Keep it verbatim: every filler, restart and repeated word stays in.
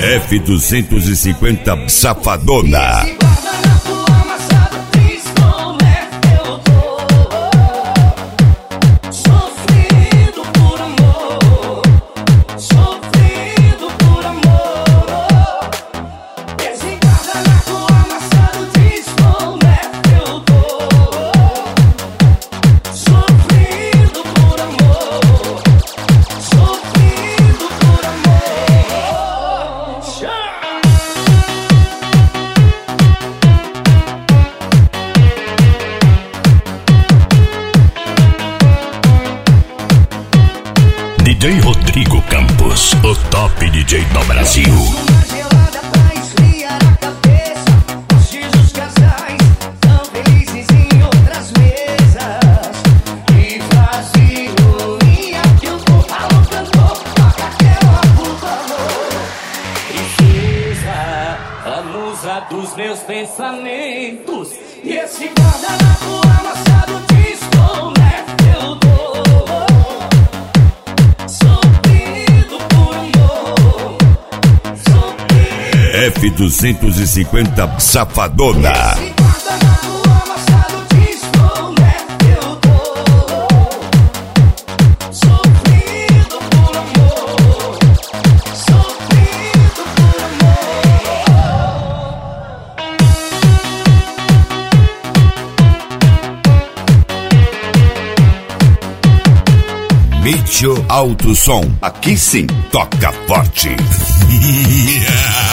F duzentos e cinquenta Safadona. D J Rodrigo Campos, o top D J do Brasil. Uma gelada pra esfriar a cabeça. Os tios casais tão felizes em outras mesas. Que vazio e aqui o Alô cantor, toca aquela por favor. Princesa, a musa dos meus pensamentos. E esse guardanapo amassado de esconder eu dou. F duzentos e cinquenta Safadona. Esse guardanapo amassado de esconder eu dou. Sofrido por amor, sofrido por amor. Mitchell Alto Som. Aqui sim, toca forte. Yeah.